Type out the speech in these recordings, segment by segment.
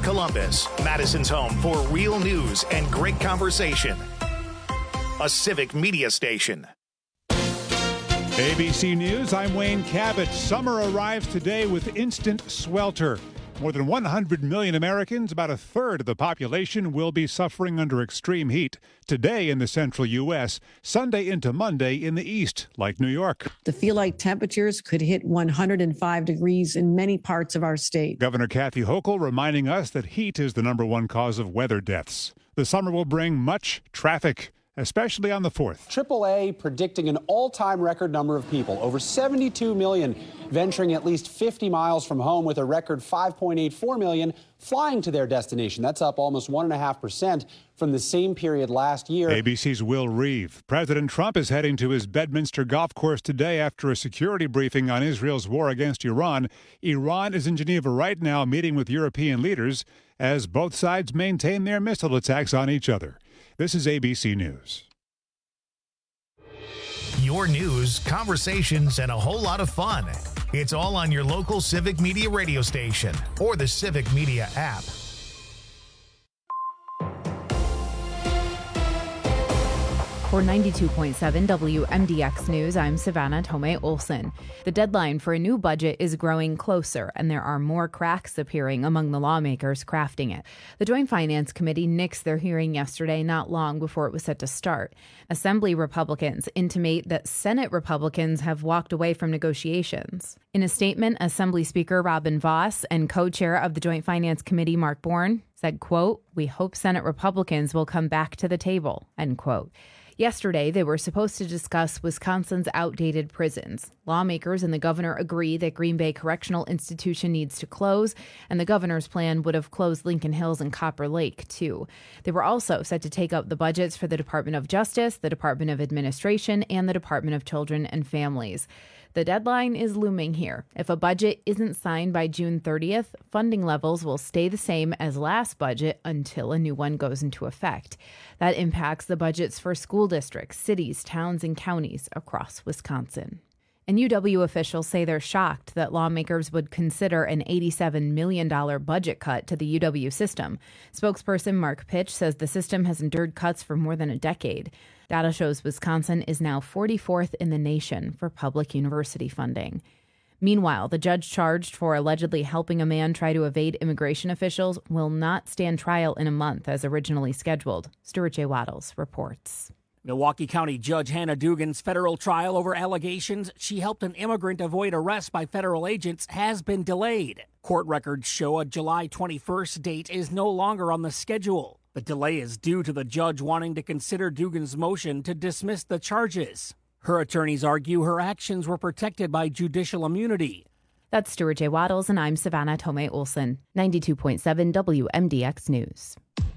Columbus, Madison's home for real news and great conversation. A Civic Media station. ABC News, I'm Wayne Cabot. Summer arrives today with instant swelter. More than 100 million Americans, about a third of the population, will be suffering under extreme heat today in the central U.S., Sunday into Monday in the east, like New York. The feel-like temperatures could hit 105 degrees in many parts of our state. Governor Kathy Hochul reminding us that heat is the number one cause of weather deaths. The summer will bring much traffic, especially on the 4th. AAA predicting an all-time record number of people, over 72 million, venturing at least 50 miles from home, with a record 5.84 million flying to their destination. That's up almost 1.5% from the same period last year. ABC's Will Reeve. President Trump is heading to his Bedminster golf course today after a security briefing on Israel's war against Iran. Iran is in Geneva right now meeting with European leaders as both sides maintain their missile attacks on each other. This is ABC News. Your news, conversations, and a whole lot of fun. It's all on your local Civic Media radio station or the Civic Media app. For 92.7 WMDX News, I'm Savannah Tomei Olson. The deadline for a new budget is growing closer, and there are more cracks appearing among the lawmakers crafting it. The Joint Finance Committee nixed their hearing yesterday, not long before it was set to start. Assembly Republicans intimate that Senate Republicans have walked away from negotiations. In a statement, Assembly Speaker Robin Vos and co-chair of the Joint Finance Committee Mark Bourne said, quote, "We hope Senate Republicans will come back to the table," end quote. Yesterday, they were supposed to discuss Wisconsin's outdated prisons. Lawmakers and the governor agree that Green Bay Correctional Institution needs to close, and the governor's plan would have closed Lincoln Hills and Copper Lake, too. They were also set to take up the budgets for the Department of Justice, the Department of Administration, and the Department of Children and Families. The deadline is looming here. If a budget isn't signed by June 30th, funding levels will stay the same as last budget until a new one goes into effect. That impacts the budgets for school districts, cities, towns, and counties across Wisconsin. And UW officials say they're shocked that lawmakers would consider an $87 million budget cut to the UW system. Spokesperson Mark Pitch says the system has endured cuts for more than a decade. Data shows Wisconsin is now 44th in the nation for public university funding. Meanwhile, the judge charged for allegedly helping a man try to evade immigration officials will not stand trial in a month as originally scheduled. Stuart J. Waddles reports. Milwaukee County Judge Hannah Dugan's federal trial over allegations she helped an immigrant avoid arrest by federal agents has been delayed. Court records show a July 21st date is no longer on the schedule. The delay is due to the judge wanting to consider Dugan's motion to dismiss the charges. Her attorneys argue her actions were protected by judicial immunity. That's Stuart J. Waddles, and I'm Savannah Tomei Olson, 92.7 WMDX News.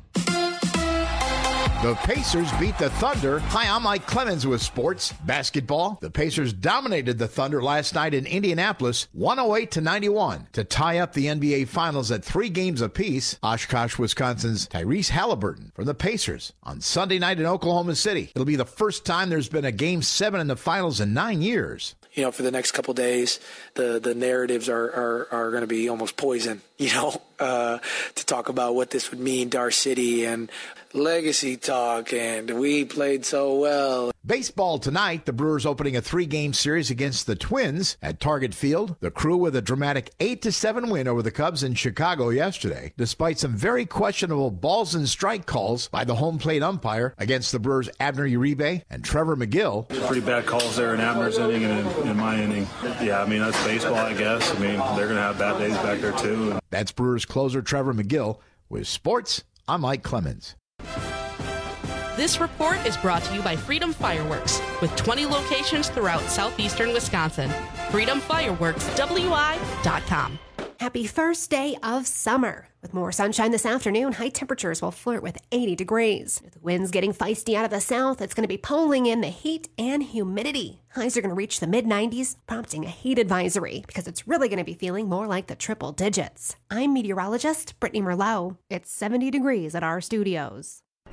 The Pacers beat the Thunder. Hi, I'm Mike Clemens with sports. Basketball. The Pacers dominated the Thunder last night in Indianapolis, 108-91, to tie up the NBA Finals at 3 games apiece. Oshkosh, Wisconsin's Tyrese Halliburton from the Pacers on Sunday night in Oklahoma City. It'll be the first time there's been a Game 7 in the Finals in 9 years. You know, for the next couple days, the narratives are going to be almost poison, to talk about what this would mean to our city and legacy talk, and we played so well. Baseball tonight, the Brewers opening a 3-game series against the Twins at Target Field. The Crew with a dramatic 8-7 win over the Cubs in Chicago yesterday, despite some very questionable balls and strike calls by the home plate umpire against the Brewers' Abner Uribe and Trevor McGill. Pretty bad calls there in Abner's inning and in my inning. Yeah, that's baseball, I guess. They're going to have bad days back there, too. That's Brewers closer Trevor McGill. With sports, I'm Mike Clemens. This report is brought to you by Freedom Fireworks, with 20 locations throughout southeastern Wisconsin. FreedomFireworksWI.com. Happy first day of summer. With more sunshine this afternoon, high temperatures will flirt with 80 degrees. With the winds getting feisty out of the south, it's going to be pulling in the heat and humidity. Highs are going to reach the mid-90s, prompting a heat advisory because it's really going to be feeling more like the triple digits. I'm meteorologist Brittany Merlot. It's 70 degrees at our studios.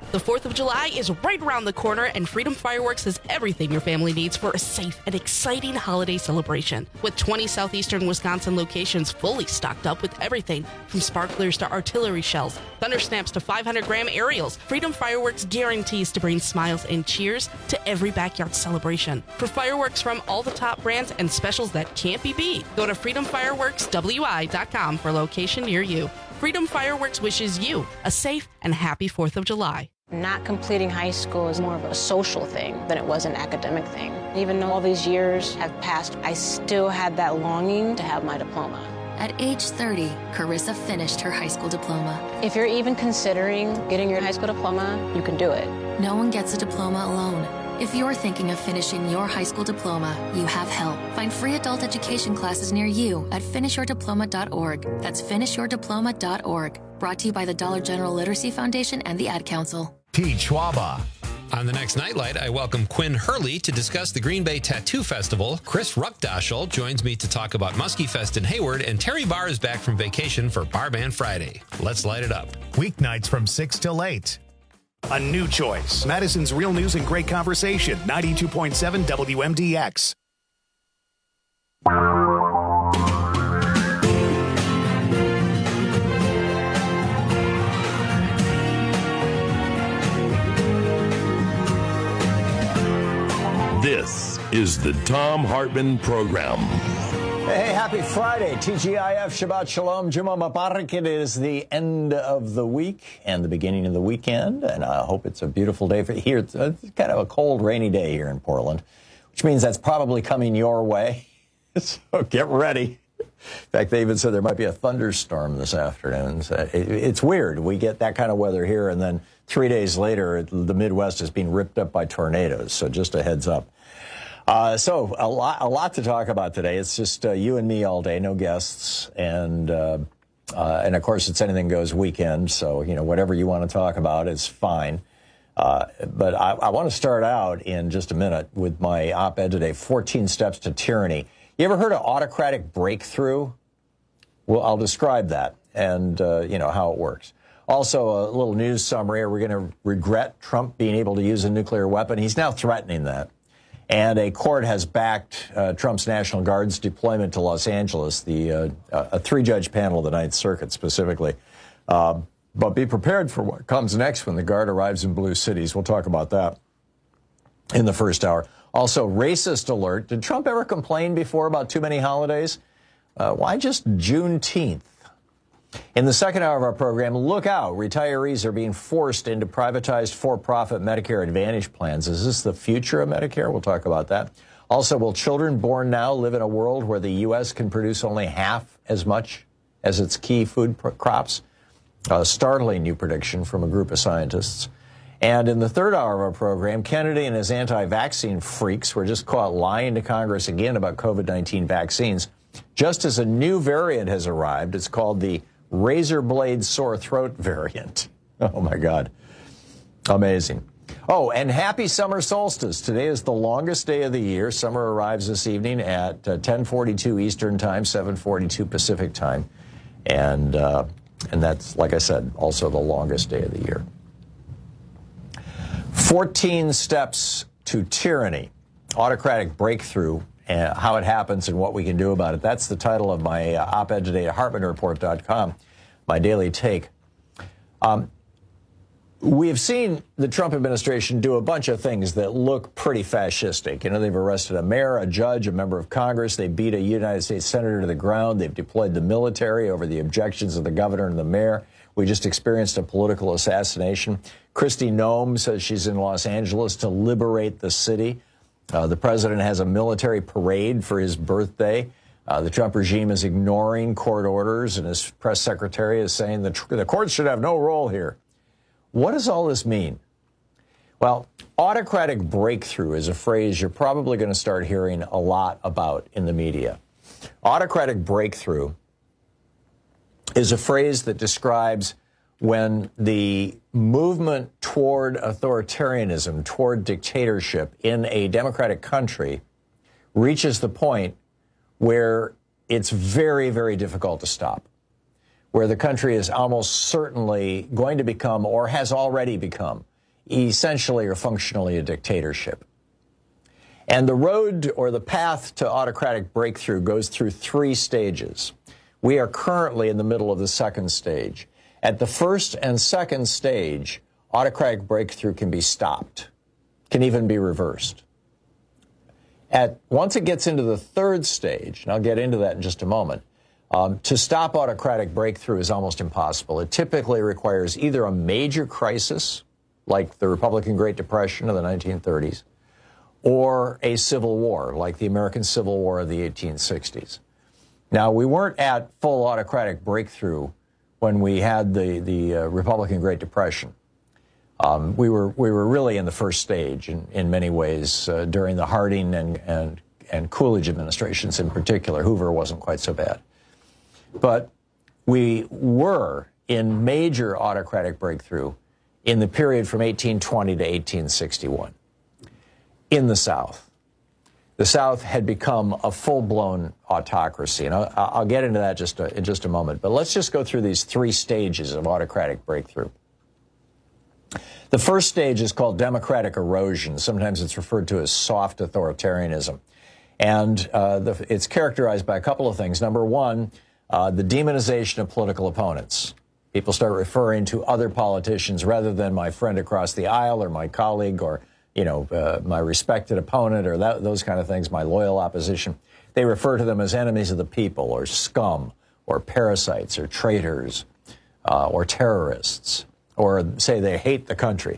The 4th of July is right around the corner, and Freedom Fireworks has everything your family needs for a safe and exciting holiday celebration. With 20 southeastern Wisconsin locations fully stocked up with everything from sparklers to artillery shells, thunder snaps to 500-gram aerials, Freedom Fireworks guarantees to bring smiles and cheers to every backyard celebration. For fireworks from all the top brands and specials that can't be beat, go to freedomfireworkswi.com for a location near you. Freedom Fireworks wishes you a safe and happy 4th of July. Not completing high school is more of a social thing than it was an academic thing. Even though all these years have passed, I still had that longing to have my diploma. At age 30, Carissa finished her high school diploma. If you're even considering getting your high school diploma, you can do it. No one gets a diploma alone. If you're thinking of finishing your high school diploma, you have help. Find free adult education classes near you at finishyourdiploma.org. That's finishyourdiploma.org. Brought to you by the Dollar General Literacy Foundation and the Ad Council. Teach Schwaba. On the next Nightlight, I welcome Quinn Hurley to discuss the Green Bay Tattoo Festival. Chris Ruckdaschel joins me to talk about Muskie Fest in Hayward, and Terry Barr is back from vacation for Bar Band Friday. Let's light it up. Weeknights from 6 till 8. A new choice. Madison's Real News and Great Conversation. 92.7 WMDX. This is the Thom Hartmann Program. Hey, happy Friday. TGIF, Shabbat Shalom, Juma Mubarak. It is the end of the week and the beginning of the weekend, and I hope it's a beautiful day for here. It's kind of a cold, rainy day here in Portland, which means that's probably coming your way. So get ready. In fact, they even said there might be a thunderstorm this afternoon. So it's weird. We get that kind of weather here, and then 3 days later, the Midwest is being ripped up by tornadoes. So just a heads up. So a lot to talk about today. It's just you and me all day, no guests, and of course it's anything goes weekend. So whatever you want to talk about is fine. But I want to start out in just a minute with my op-ed today: 14 Steps to Tyranny. You ever heard of autocratic breakthrough? Well, I'll describe that and how it works. Also, a little news summary: are we going to regret Trump being able to use a nuclear weapon? He's now threatening that. And a court has backed Trump's National Guard's deployment to Los Angeles, a three-judge panel of the Ninth Circuit specifically. But be prepared for what comes next when the Guard arrives in blue cities. We'll talk about that in the first hour. Also, racist alert. Did Trump ever complain before about too many holidays? Why just Juneteenth? In the second hour of our program, look out. Retirees are being forced into privatized for-profit Medicare Advantage plans. Is this the future of Medicare? We'll talk about that. Also, will children born now live in a world where the U.S. can produce only half as much as its key food crops? A startling new prediction from a group of scientists. And in the third hour of our program, Kennedy and his anti-vaccine freaks were just caught lying to Congress again about COVID-19 vaccines. Just as a new variant has arrived, it's called the razor blade sore throat variant. Oh, my God. Amazing. Oh, and happy summer solstice. Today is the longest day of the year. Summer arrives this evening at 10:42 Eastern Time, 7:42 Pacific Time. And that's, like I said, also the longest day of the year. 14 Steps to Tyranny, Autocratic Breakthrough, how it happens and what we can do about it. That's the title of my op-ed today at HartmannReport.com, my daily take. We have seen the Trump administration do a bunch of things that look pretty fascistic. They've arrested a mayor, a judge, a member of Congress. They beat a United States senator to the ground. They've deployed the military over the objections of the governor and the mayor. We just experienced a political assassination. Kristi Noem says she's in Los Angeles to liberate the city. The president has a military parade for his birthday. The Trump regime is ignoring court orders, and his press secretary is saying the courts should have no role here. What does all this mean? Well, autocratic breakthrough is a phrase you're probably going to start hearing a lot about in the media. Autocratic breakthrough is a phrase that describes when the movement toward authoritarianism, toward dictatorship in a democratic country reaches the point where it's very, very difficult to stop, where the country is almost certainly going to become or has already become essentially or functionally a dictatorship. And the road or the path to autocratic breakthrough goes through 3 stages. We are currently in the middle of the second stage. At the first and second stage, autocratic breakthrough can be stopped, can even be reversed. Once it gets into the third stage, and I'll get into that in just a moment, to stop autocratic breakthrough is almost impossible. It typically requires either a major crisis, like the Republican Great Depression of the 1930s, or a civil war, like the American Civil War of the 1860s. Now, we weren't at full autocratic breakthrough when we had the Republican Great Depression. We were really in the first stage in many ways during the Harding and Coolidge administrations in particular. Hoover wasn't quite so bad. But we were in major autocratic breakthrough in the period from 1820 to 1861 in the South. The South had become a full-blown autocracy, and I'll get into that in just a moment. But let's just go through these 3 stages of autocratic breakthrough. The first stage is called democratic erosion. Sometimes it's referred to as soft authoritarianism. And it's characterized by a couple of things. Number one, the demonization of political opponents. People start referring to other politicians rather than my friend across the aisle or my colleague or my respected opponent or those kind of things, my loyal opposition. They refer to them as enemies of the people or scum or parasites or traitors or terrorists, or say they hate the country.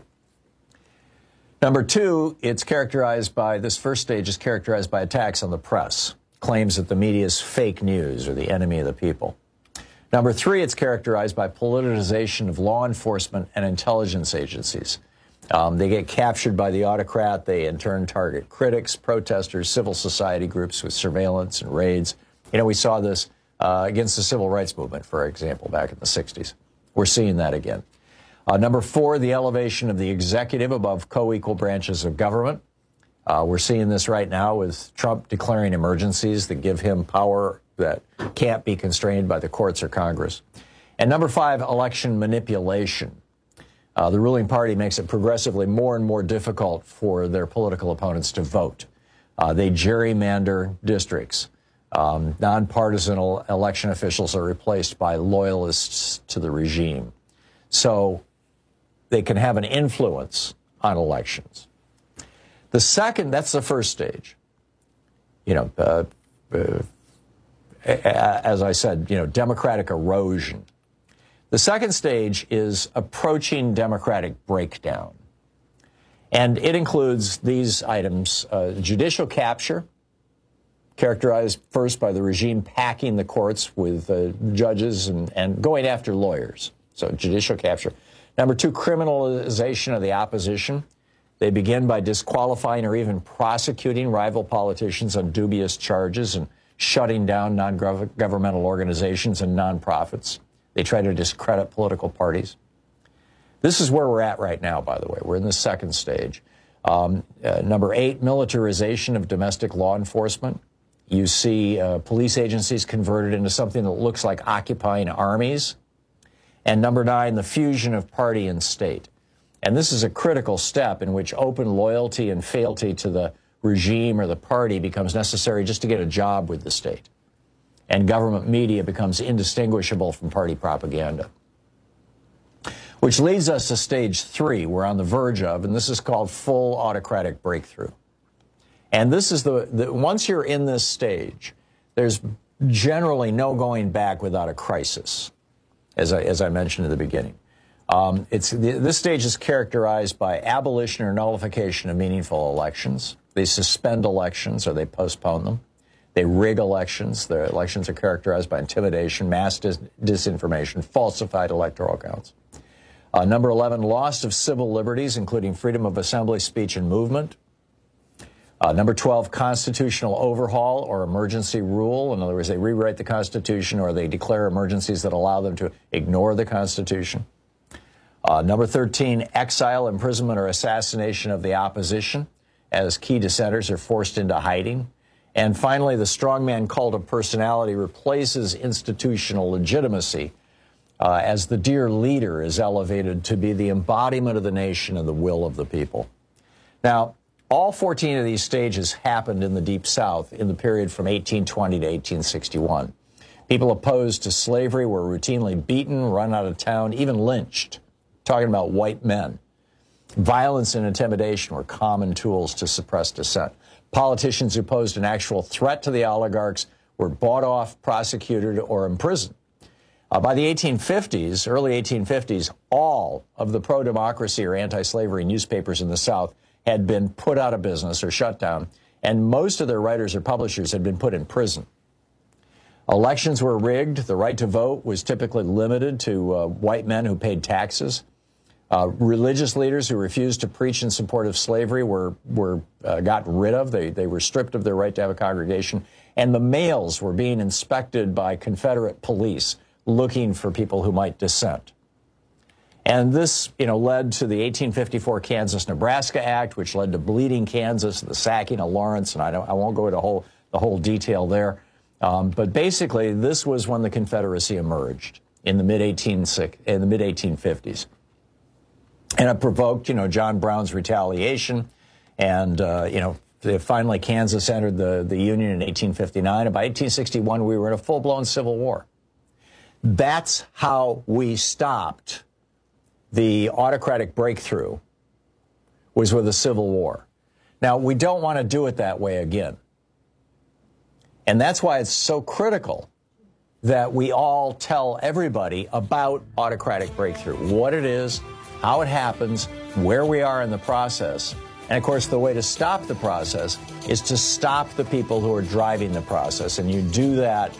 Number two, this first stage is characterized by attacks on the press, claims that the media is fake news or the enemy of the people. Number three, it's characterized by politicization of law enforcement and intelligence agencies. They get captured by the autocrat. They, in turn, target critics, protesters, civil society groups with surveillance and raids. We saw this against the civil rights movement, for example, back in the 60s. We're seeing that again. Number four, the elevation of the executive above co-equal branches of government. We're seeing this right now with Trump declaring emergencies that give him power that can't be constrained by the courts or Congress. And number five, election manipulation. The ruling party makes it progressively more and more difficult for their political opponents to vote. They gerrymander districts. Nonpartisan election officials are replaced by loyalists to the regime. So they can have an influence on elections. The second, that's the first stage. As I said, democratic erosion. The second stage is approaching democratic breakdown. And it includes these items: judicial capture, characterized first by the regime packing the courts with judges and going after lawyers. So judicial capture. Number two, criminalization of the opposition. They begin by disqualifying or even prosecuting rival politicians on dubious charges and shutting down non-governmental organizations and nonprofits. They try to discredit political parties. This is where we're at right now, by the way. We're in the second stage. Number eight, militarization of domestic law enforcement. You see police agencies converted into something that looks like occupying armies. And number nine, the fusion of party and state. And this is a critical step in which open loyalty and fealty to the regime or the party becomes necessary just to get a job with the state. And government media becomes indistinguishable from party propaganda. Which leads us to stage three, we're on the verge of, and this is called full autocratic breakthrough. And this is once you're in this stage, there's generally no going back without a crisis, as I mentioned at the beginning. This stage is characterized by abolition or nullification of meaningful elections. They suspend elections or they postpone them. They rig elections. Their elections are characterized by intimidation, mass disinformation, falsified electoral counts. Number 11, loss of civil liberties, including freedom of assembly, speech, and movement. Number 12, constitutional overhaul or emergency rule. In other words, they rewrite the Constitution or they declare emergencies that allow them to ignore the Constitution. Number 13, exile, imprisonment, or assassination of the opposition as key dissenters are forced into hiding. And finally, the strongman cult of personality replaces institutional legitimacy as the dear leader is elevated to be the embodiment of the nation and the will of the people. Now, all 14 of these stages happened in the Deep South in the period from 1820 to 1861. People opposed to slavery were routinely beaten, run out of town, even lynched. Talking about white men. Violence and intimidation were common tools to suppress dissent. Politicians who posed an actual threat to the oligarchs were bought off, prosecuted, or imprisoned. By the 1850s, early 1850s, all of the pro-democracy or anti-slavery newspapers in the South had been put out of business or shut down, and most of their writers or publishers had been put in prison. Elections were rigged. The right to vote was typically limited to white men who paid taxes. Religious leaders who refused to preach in support of slavery were gotten rid of. They were stripped of their right to have a congregation. And the mails were being inspected by Confederate police looking for people who might dissent. And this, led to the 1854 Kansas-Nebraska Act, which led to Bleeding Kansas, the sacking of Lawrence, and I won't go into the whole detail there. But basically, this was when the Confederacy emerged in the mid-1850s. And it provoked, John Brown's retaliation. And, finally Kansas entered the Union in 1859. And by 1861, we were in a full-blown civil war. That's how we stopped the autocratic breakthrough, was with a civil war. Now, we don't want to do it that way again. And that's why it's so critical that we all tell everybody about autocratic breakthrough, what it is, how it happens, where we are in the process. And, of course, the way to stop the process is to stop the people who are driving the process. And you do that,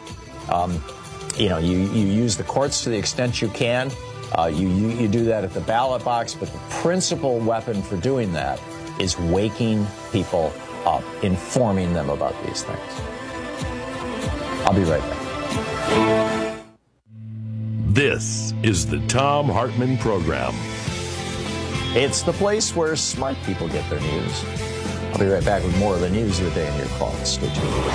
you use the courts to the extent you can. You do that at the ballot box. But the principal weapon for doing that is waking people up, informing them about these things. I'll be right back. This is the Thom Hartmann Program. It's the place where smart people get their news. I'll be right back with more of the news of the day in your call. Stay tuned.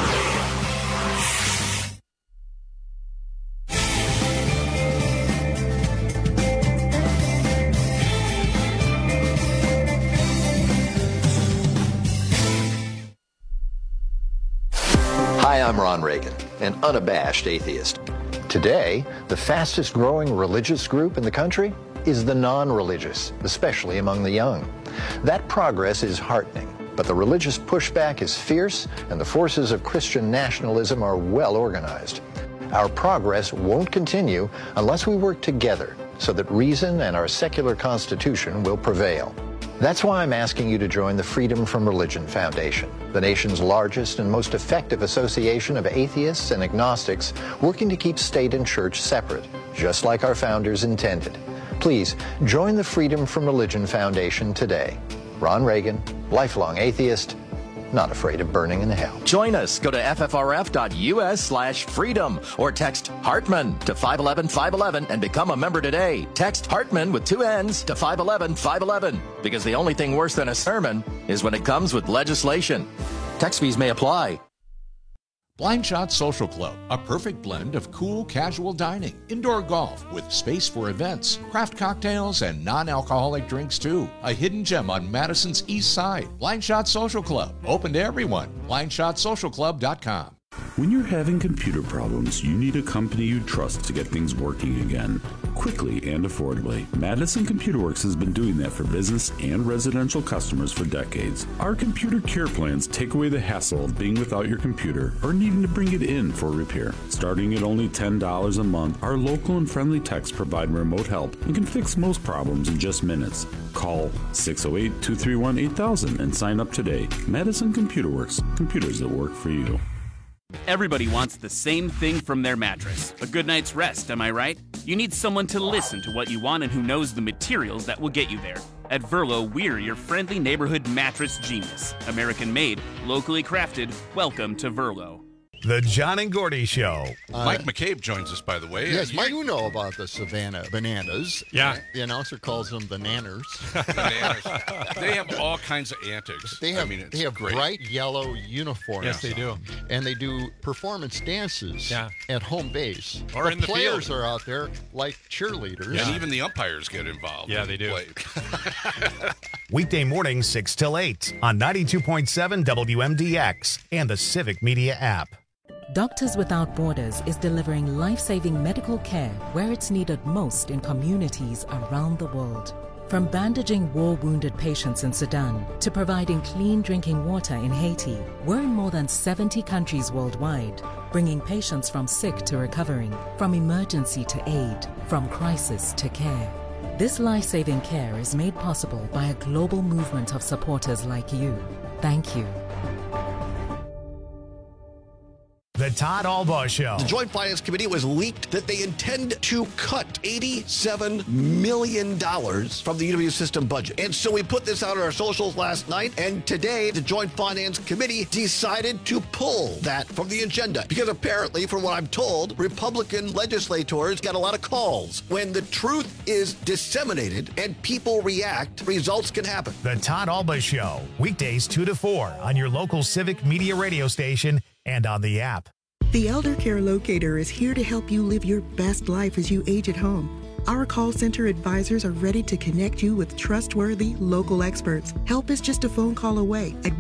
Hi, I'm Ron Reagan, an unabashed atheist. Today, the fastest growing religious group in the country is the non-religious, especially among the young. That progress is heartening, but the religious pushback is fierce and the forces of Christian nationalism are well organized. Our progress won't continue unless we work together so that reason and our secular constitution will prevail. That's why I'm asking you to join the Freedom from Religion Foundation, the nation's largest and most effective association of atheists and agnostics working to keep state and church separate, just like our founders intended. Please join the Freedom from Religion Foundation today. Ron Reagan, lifelong atheist, not afraid of burning in hell. Join us. Go to ffrf.us/freedom or text Hartman to 511-511 and become a member today. Text Hartman with 2 N's to 511-511 because the only thing worse than a sermon is when it comes with legislation. Text fees may apply. Blind Shot Social Club, a perfect blend of cool, casual dining, indoor golf with space for events, craft cocktails, and non-alcoholic drinks too. A hidden gem on Madison's East Side. Blind Shot Social Club, open to everyone. BlindShotSocialClub.com. When you're having computer problems, you need a company you trust to get things working again, quickly and affordably. Madison Computer Works has been doing that for business and residential customers for decades. Our computer care plans take away the hassle of being without your computer or needing to bring it in for repair. Starting at only $10 a month, our local and friendly techs provide remote help and can fix most problems in just minutes. Call 608-231-8000 and sign up today. Madison Computer Works, computers that work for you. Everybody wants the same thing from their mattress. A good night's rest, am I right? You need someone to listen to what you want and who knows the materials that will get you there. At Verlo, we're your friendly neighborhood mattress genius. American made, locally crafted. Welcome to Verlo. The John and Gordy Show. Mike McCabe joins us, by the way. Yes, Mike, you know about the Savannah Bananas. Yeah. The announcer calls them the Nanners. They have all kinds of antics. They have, great. bright yellow uniforms. Yes, they do. And they do performance dances at home base. Or the in the players field. are out there like cheerleaders. And even the umpires get involved. Yeah, they do. Weekday mornings 6 till 8 on 92.7 WMDX and the Civic Media app. Doctors Without Borders is delivering life-saving medical care where it's needed most in communities around the world. From bandaging war-wounded patients in Sudan to providing clean drinking water in Haiti, we're in more than 70 countries worldwide, bringing patients from sick to recovering, from emergency to aid, from crisis to care. This life-saving care is made possible by a global movement of supporters like you. Thank you. The Todd Albaugh Show. The Joint Finance Committee was leaked that they intend to cut $87 million from the UW system budget. And so we put this out on our socials last night, and today the Joint Finance Committee decided to pull that from the agenda. Because apparently, from what I'm told, Republican legislators got a lot of calls. When the truth is disseminated and people react, results can happen. The Todd Albaugh Show. Weekdays 2 to 4 on your local Civic Media radio station and on the app. The Elder Care Locator is here to help you live your best life as you age at home. Our call center advisors are ready to connect you with trustworthy local experts. Help is just a phone call away at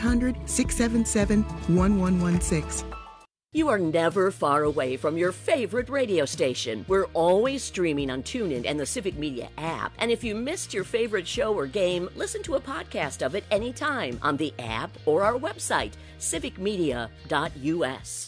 1-800-677-1116. You are never far away from your favorite radio station. We're always streaming on TuneIn and the Civic Media app. And if you missed your favorite show or game, listen to a podcast of it anytime on the app or our website, civicmedia.us.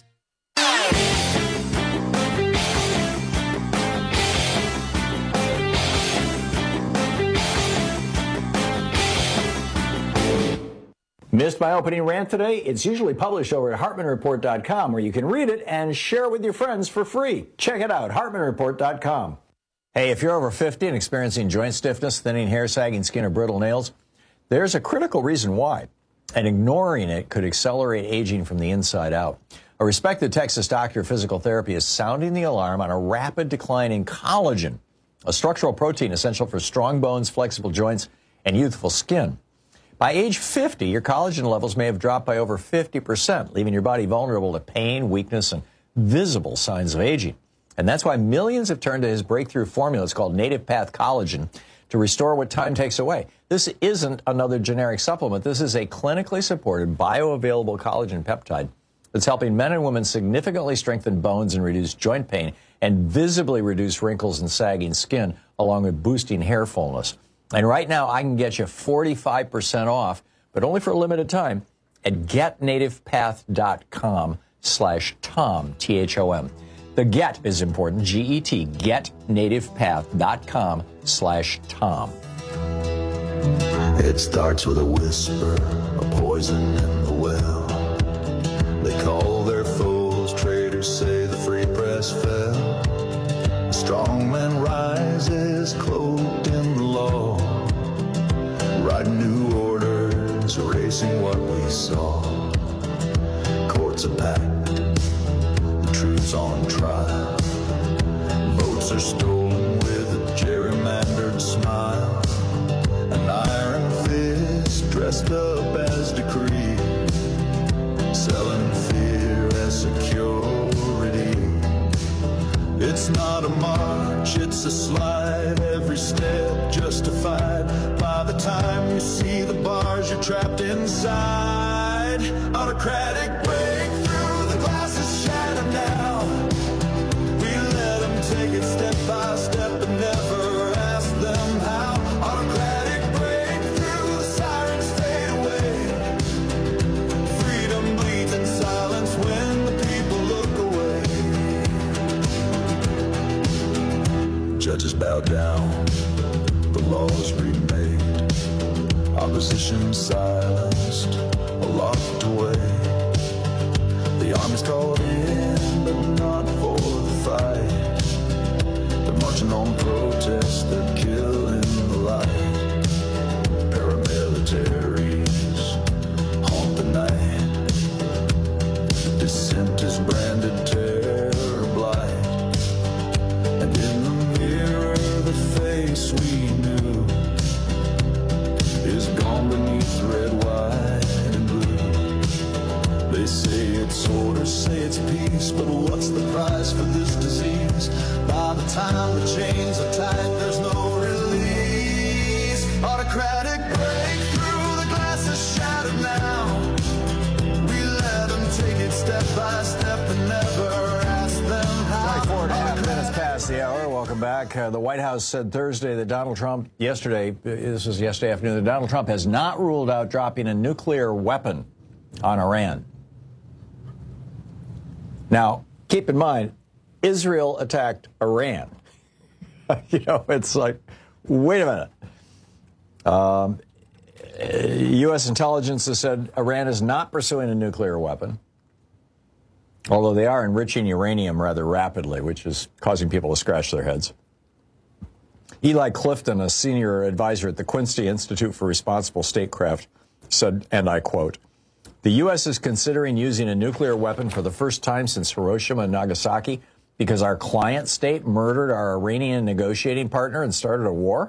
Missed my opening rant today? It's usually published over at HartmanReport.com, where you can read it and share it with your friends for free. Check it out, HartmanReport.com. Hey, if you're over 50 and experiencing joint stiffness, thinning hair, sagging skin, or brittle nails, there's a critical reason why, and ignoring it could accelerate aging from the inside out. A respected Texas doctor of physical therapy is sounding the alarm on a rapid decline in collagen, a structural protein essential for strong bones, flexible joints, and youthful skin. By age 50, your collagen levels may have dropped by over 50%, leaving your body vulnerable to pain, weakness, and visible signs of aging. And that's why millions have turned to his breakthrough formula. It's called Native Path Collagen to restore what time takes away. This isn't another generic supplement. This is a clinically supported, bioavailable collagen peptide that's helping men and women significantly strengthen bones and reduce joint pain and visibly reduce wrinkles and sagging skin, along with boosting hair fullness. And right now, I can get you 45% off, but only for a limited time, at getnativepath.com/Tom, T-H-O-M. The get is important, G-E-T, getnativepath.com/Tom. It starts with a whisper, a poison in the well. They call their foes traitors, say the free press fell. A strong man rises, cloaked in the law, writing new orders, erasing what we saw. Courts are packed, the truth's on trial. Votes are stolen with a gerrymandered smile. An iron fist dressed up as decree, selling fear as security. It's not a march, it's a slide, every step justified. By the time you see the bars, you're trapped inside. Autocratic breakthrough, the glass is shattered now. We let them take it step by step and never ask them how. Autocratic breakthrough, the sirens fade away. Freedom bleeds in silence when the people look away. Judges bow down, the laws remade. Opposition silenced or locked away. The army's called in, but not for the fight. They're marching on protest, they're killing the light. Paramilitaries haunt the night. Dissent is sweet news is gone beneath red, white, and blue. They say it's order, say it's peace, but what's the price for this disease? By the time the chains are tight, there's no release. Autocratic breakthrough, the glass is shattered now. We let them take it step by step and never ask them how. 24.5 minutes past the hour. Welcome back. The White House said Thursday that Donald Trump, this was yesterday afternoon, that Donald Trump has not ruled out dropping a nuclear weapon on Iran. Now, keep in mind, Israel attacked Iran. It's like, wait a minute. U.S. intelligence has said Iran is not pursuing a nuclear weapon, although they are enriching uranium rather rapidly, which is causing people to scratch their heads. Eli Clifton, a senior advisor at the Quincy Institute for Responsible Statecraft, said, and I quote, "The U.S. is considering using a nuclear weapon for the first time since Hiroshima and Nagasaki because our client state murdered our Iranian negotiating partner and started a war?"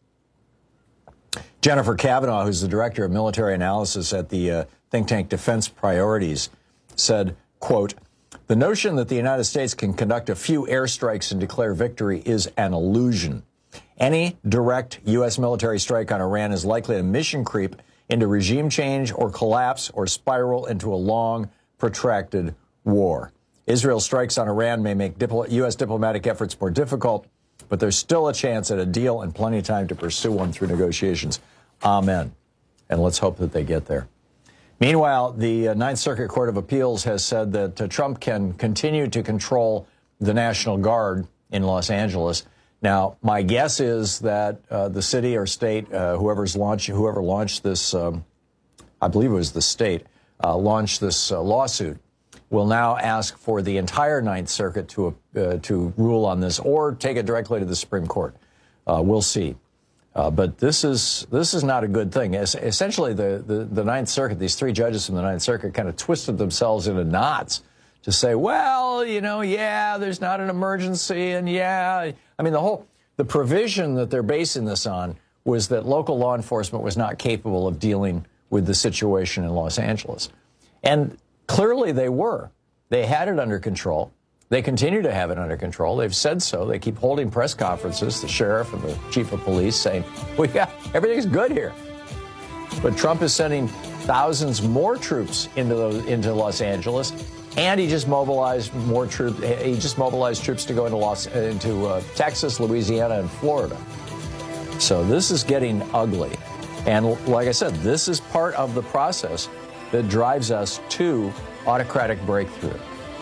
Jennifer Kavanaugh, who's the director of military analysis at the think tank Defense Priorities, said, quote, "The notion that the United States can conduct a few airstrikes and declare victory is an illusion. Any direct U.S. military strike on Iran is likely to mission creep into regime change or collapse or spiral into a long, protracted war. Israel strikes on Iran may make U.S. diplomatic efforts more difficult, but there's still a chance at a deal and plenty of time to pursue one through negotiations. Amen. And let's hope that they get there." Meanwhile, the Ninth Circuit Court of Appeals has said that Trump can continue to control the National Guard in Los Angeles. Now, my guess is that the city or state, whoever launched this, I believe it was the state, launched this lawsuit, will now ask for the entire Ninth Circuit to rule on this or take it directly to the Supreme Court. We'll see. But this is not a good thing. Essentially, the Ninth Circuit, these three judges from the Ninth Circuit kind of twisted themselves into knots to say, well, there's not an emergency, and I mean, the provision that they're basing this on was that local law enforcement was not capable of dealing with the situation in Los Angeles. And clearly they were. They had it under control. They continue to have it under control. They've said so. They keep holding press conferences, the sheriff and the chief of police, saying, well, yeah, everything's good here. But Trump is sending thousands more troops into Los Angeles, and he just mobilized more troops. He just mobilized troops to go into Texas, Louisiana, and Florida. So this is getting ugly. And like I said, this is part of the process that drives us to autocratic breakthrough.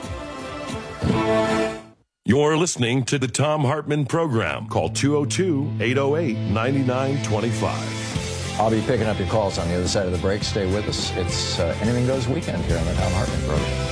You're listening to the Thom Hartmann Program. Call 202-808-9925. I'll be picking up your calls on the other side of the break. Stay with us. It's Anything Goes Weekend here on the Thom Hartmann Program.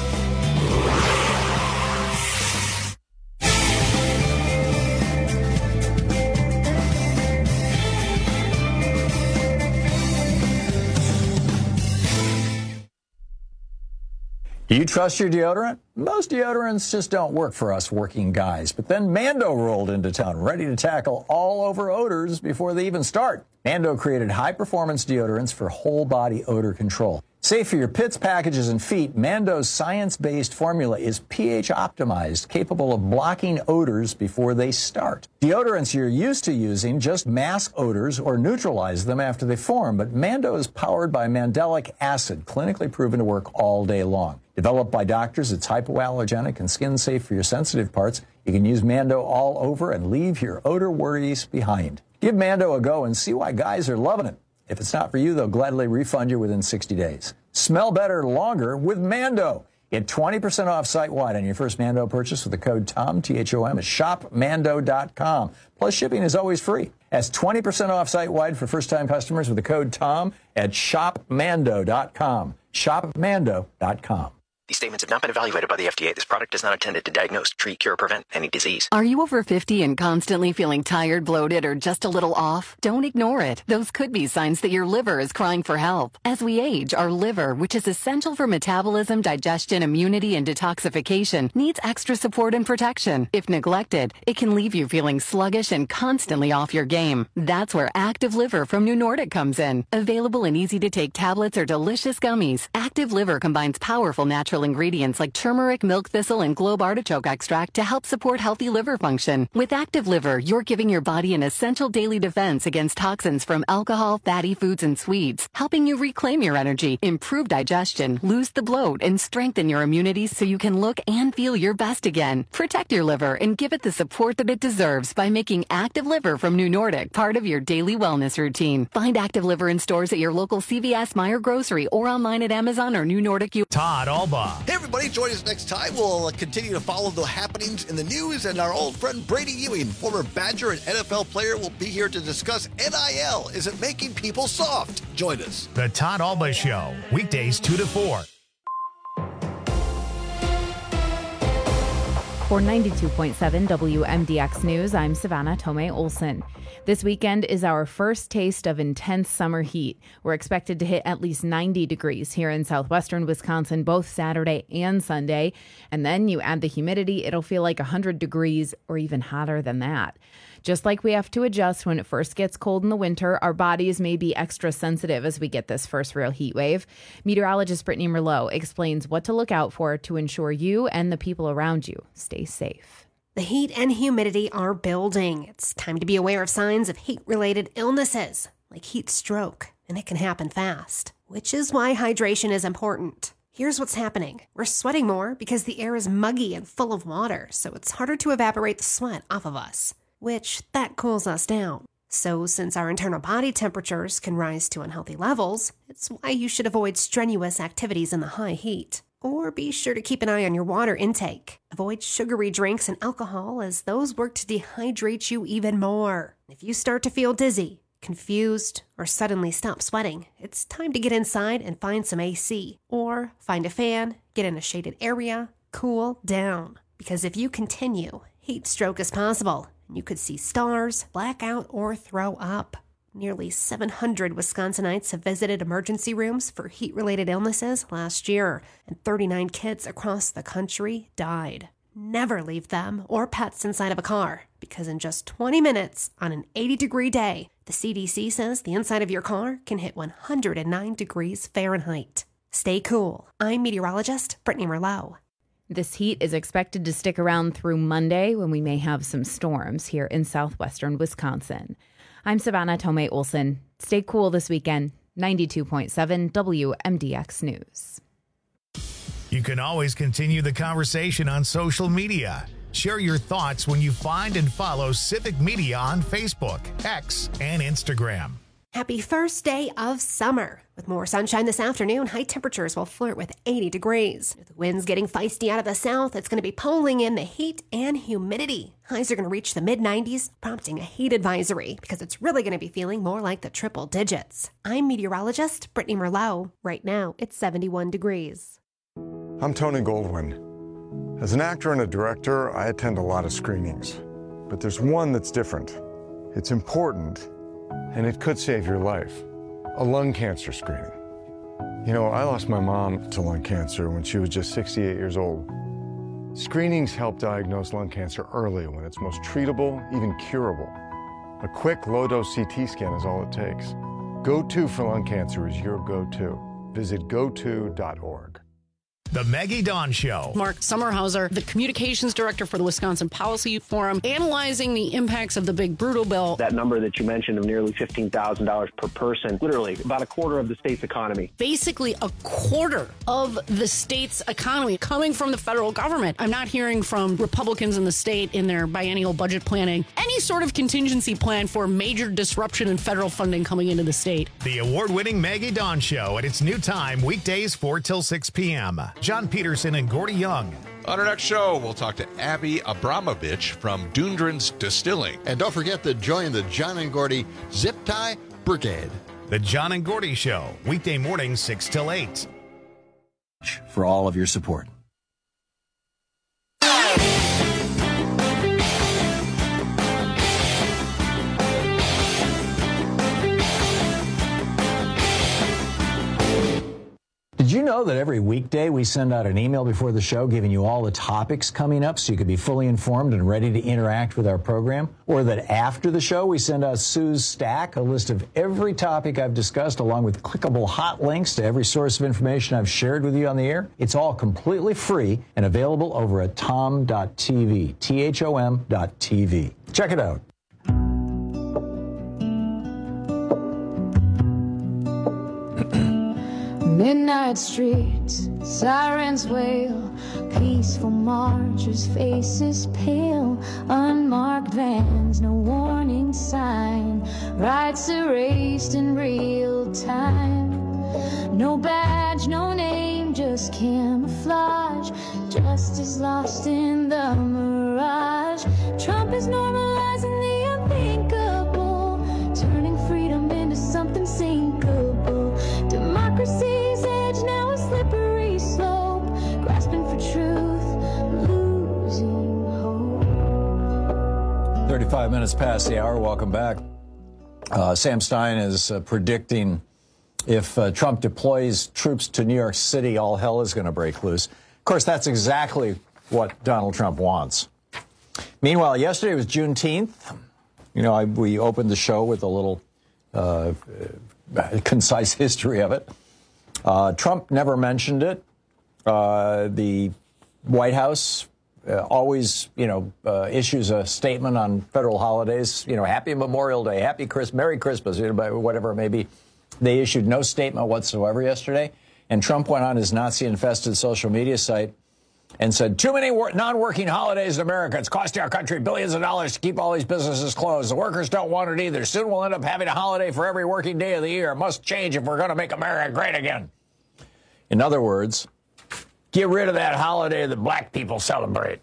Do you trust your deodorant? Most deodorants just don't work for us working guys. But then Mando rolled into town, ready to tackle all over odors before they even start. Mando created high-performance deodorants for whole-body odor control. Safe for your pits, packages, and feet, Mando's science-based formula is pH-optimized, capable of blocking odors before they start. Deodorants you're used to using just mask odors or neutralize them after they form, but Mando is powered by mandelic acid, clinically proven to work all day long. Developed by doctors, it's hypoallergenic and skin-safe for your sensitive parts. You can use Mando all over and leave your odor worries behind. Give Mando a go and see why guys are loving it. If it's not for you, they'll gladly refund you within 60 days. Smell better longer with Mando. Get 20% off site-wide on your first Mando purchase with the code TOM, T-H-O-M, at shopmando.com. Plus, shipping is always free. That's 20% off site-wide for first-time customers with the code TOM at shopmando.com. Shopmando.com. These statements have not been evaluated by the FDA. This product is not intended to diagnose, treat, cure, or prevent any disease. Are you over 50 and constantly feeling tired, bloated, or just a little off? Don't ignore it. Those could be signs that your liver is crying for help. As we age, our liver, which is essential for metabolism, digestion, immunity, and detoxification, needs extra support and protection. If neglected, it can leave you feeling sluggish and constantly off your game. That's where Active Liver from New Nordic comes in. Available in easy-to-take tablets or delicious gummies, Active Liver combines powerful natural ingredients like turmeric, milk thistle, and globe artichoke extract to help support healthy liver function. With Active Liver, you're giving your body an essential daily defense against toxins from alcohol, fatty foods, and sweets, helping you reclaim your energy, improve digestion, lose the bloat, and strengthen your immunity so you can look and feel your best again. Protect your liver and give it the support that it deserves by making Active Liver from New Nordic part of your daily wellness routine. Find Active Liver in stores at your local CVS, Meijer Grocery, or online at Amazon or New Nordic. Todd Alba. Hey, everybody, join us next time. We'll continue to follow the happenings in the news, and our old friend Brady Ewing, former Badger and NFL player, will be here to discuss NIL. Is it making people soft? Join us. The Todd Alba Show, weekdays 2 to 4. For 92.7 WMDX News, I'm Savannah Tomei Olson. This weekend is our first taste of intense summer heat. We're expected to hit at least 90 degrees here in southwestern Wisconsin, both Saturday and Sunday. And then you add the humidity, it'll feel like 100 degrees or even hotter than that. Just like we have to adjust when it first gets cold in the winter, our bodies may be extra sensitive as we get this first real heat wave. Meteorologist Brittany Merlot explains what to look out for to ensure you and the people around you stay safe. The heat and humidity are building. It's time to be aware of signs of heat-related illnesses, like heat stroke, and it can happen fast, which is why hydration is important. Here's what's happening. We're sweating more because the air is muggy and full of water, so it's harder to evaporate the sweat off of us, which that cools us down. So since our internal body temperatures can rise to unhealthy levels, it's why you should avoid strenuous activities in the high heat. Or be sure to keep an eye on your water intake. Avoid sugary drinks and alcohol, as those work to dehydrate you even more. If you start to feel dizzy, confused, or suddenly stop sweating, it's time to get inside and find some AC. Or find a fan, get in a shaded area, cool down. Because if you continue, heat stroke is possible. You could see stars, blackout, or throw up. Nearly 700 Wisconsinites have visited emergency rooms for heat-related illnesses last year, and 39 kids across the country died. Never leave them or pets inside of a car, because in just 20 minutes on an 80-degree day, the CDC says the inside of your car can hit 109 degrees Fahrenheit. Stay cool. I'm meteorologist Brittany Merlot. This heat is expected to stick around through Monday, when we may have some storms here in southwestern Wisconsin. I'm Savannah Tomei Olson. Stay cool this weekend. 92.7 WMDX News. You can always continue the conversation on social media. Share your thoughts when you find and follow Civic Media on Facebook, X, and Instagram. Happy first day of summer. With more sunshine this afternoon, high temperatures will flirt with 80 degrees. With the winds getting feisty out of the south, it's going to be pulling in the heat and humidity. Highs are going to reach the mid-90s, prompting a heat advisory, because it's really going to be feeling more like the triple digits. I'm meteorologist Brittany Merlot. Right now, it's 71 degrees. I'm Tony Goldwyn. As an actor and a director, I attend a lot of screenings. But there's one that's different. It's important, and it could save your life. A lung cancer screening. You know, I lost my mom to lung cancer when she was just 68 years old. Screenings help diagnose lung cancer early when it's most treatable, even curable. A quick, low-dose CT scan is all it takes. Go-To for lung cancer is your go-to. Visit goto.org. The Maggie Dawn Show. Mark Sommerhauser, the communications director for the Wisconsin Policy Forum, analyzing the impacts of the big brutal bill. That number that you mentioned of nearly $15,000 per person, literally about a quarter of the state's economy. Basically a quarter of the state's economy coming from the federal government. I'm not hearing from Republicans in the state in their biennial budget planning any sort of contingency plan for major disruption in federal funding coming into the state. The award-winning Maggie Dawn Show at its new time, weekdays 4 till 6 p.m. John Peterson and Gordy Young. On our next show, we'll talk to Abby Abramovich from Dundren's Distilling. And don't forget to join the John and Gordy Zip Tie Brigade. The John and Gordy Show, weekday mornings 6 till 8. for all of your support. Did you know that every weekday we send out an email before the show giving you all the topics coming up so you can be fully informed and ready to interact with our program? Or that after the show we send out Sue's Stack, a list of every topic I've discussed along with clickable hot links to every source of information I've shared with you on the air? It's all completely free and available over at tom.tv, THOM.tv. Check it out. Midnight streets, sirens wail, peaceful marchers, faces pale, unmarked vans, no warning sign, rights erased in real time. No badge, no name, just camouflage, justice lost in the mirage. Trump is normalizing the unthinkable, turning freedom into something sinkable. Democracy's edge now a slippery slope, grasping for truth, losing hope. 35 minutes past the hour. Welcome back. Sam Stein is predicting if Trump deploys troops to New York City, all hell is going to break loose. Of course, that's exactly what Donald Trump wants. Meanwhile, yesterday was Juneteenth. You know, we opened the show with a little concise history of it. Trump never mentioned it. The White House always, issues a statement on federal holidays. Happy Memorial Day, Merry Christmas, whatever it may be. They issued no statement whatsoever yesterday. And Trump went on his Nazi-infested social media site and said, too many non-working holidays in America. It's costing our country billions of dollars to keep all these businesses closed. The workers don't want it either. Soon we'll end up having a holiday for every working day of the year. It must change if we're going to make America great again. In other words, get rid of that holiday that black people celebrate.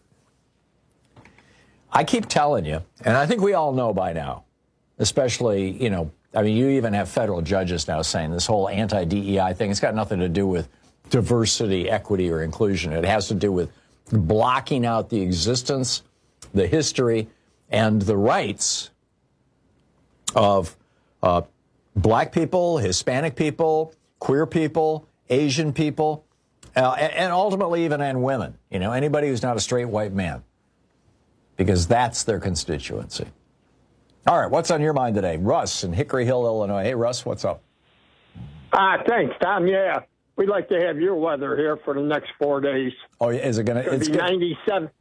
I keep telling you, and I think we all know by now, especially, you even have federal judges now saying this whole anti-DEI thing, it's got nothing to do with diversity, equity, or inclusion. It has to do with blocking out the existence, the history, and the rights of black people, Hispanic people, queer people, Asian people, and ultimately even women. Anybody who's not a straight white man, because that's their constituency. All right, what's on your mind today? Russ in Hickory Hill, Illinois. Hey, Russ, what's up? Thanks, Tom. Yeah, we'd like to have your weather here for the next 4 days. Oh, is it going to? It's be